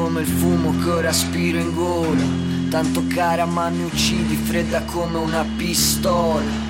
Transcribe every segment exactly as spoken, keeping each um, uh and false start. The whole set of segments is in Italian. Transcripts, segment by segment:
come il fumo che ora aspiro in gola. Tanto cara ma mi uccidi, fredda come una pistola.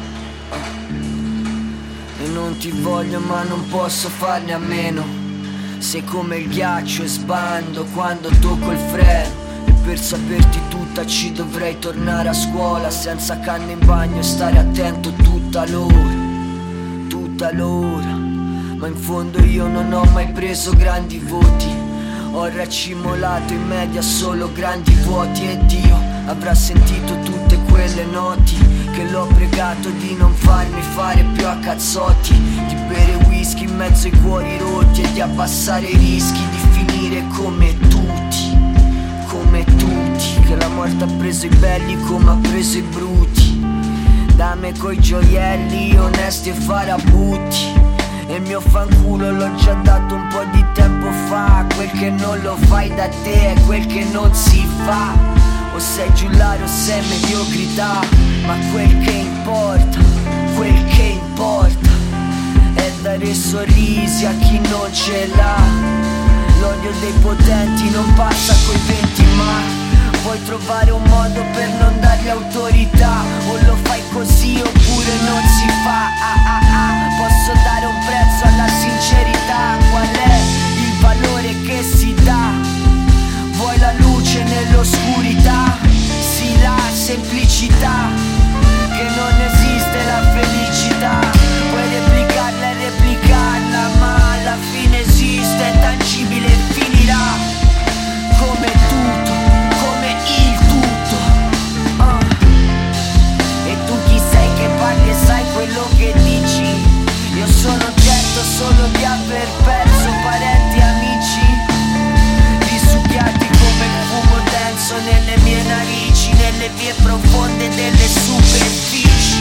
E non ti voglio ma non posso farne a meno. Sei come il ghiaccio e sbando quando tocco il freno. E per saperti tutta ci dovrei tornare a scuola, senza canne in bagno e stare attento tutta l'ora, tutta l'ora. Ma in fondo io non ho mai preso grandi voti, ho racimolato in media solo grandi vuoti. E Dio avrà sentito tutte quelle noti che l'ho pregato di non farmi fare più a cazzotti, di bere whisky in mezzo ai cuori rotti e di abbassare i rischi di finire come tutti, come tutti. Che la morte ha preso i belli come ha preso i bruti, dame coi gioielli onesti e farabutti. E il mio fanculo l'ho già dato un po' di tempo fa. Quel che non lo fai da te è quel che non si fa. O sei giullare o sei mediocrità, ma quel che importa, quel che importa è dare sorrisi a chi non ce l'ha. L'odio dei potenti non passa coi venti, ma puoi trovare un modo per non dargli autorità. O lo fai così oppure non si fa. Ah ah ah, posso dare un prezzo alla sincerità. Qual è il valore che si dà? Vuoi la luce nell'oscurità? Sì, la semplicità, che non esiste la felicità. Puoi replicarla e replicarla, ma alla fine esiste, è tangibile e finirà. Come tutto, come il tutto. uh. E tu chi sei che parli e sai quello che dici? Io sono certo solo di aver perso parenti e amici, risucchiati come il fumo denso nelle mie narici, nelle vie profonde delle superfici.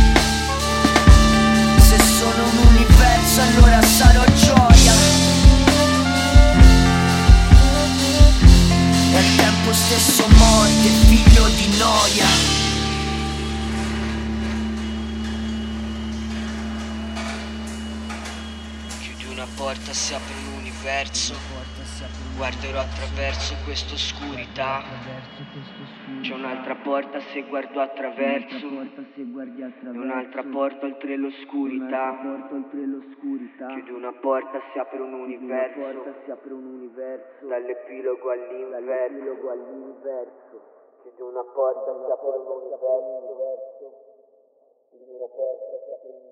Se sono un universo allora sarò gioia, e al tempo stesso morte, figlio di noia. Una porta si apre un universo, guarderò attraverso questa oscurità. C'è un'altra porta se guardo attraverso, e un'altra porta oltre l'oscurità. Chiudi una porta si apre un universo, dall'epilogo all'inverso. Chiudi una porta si apre un universo.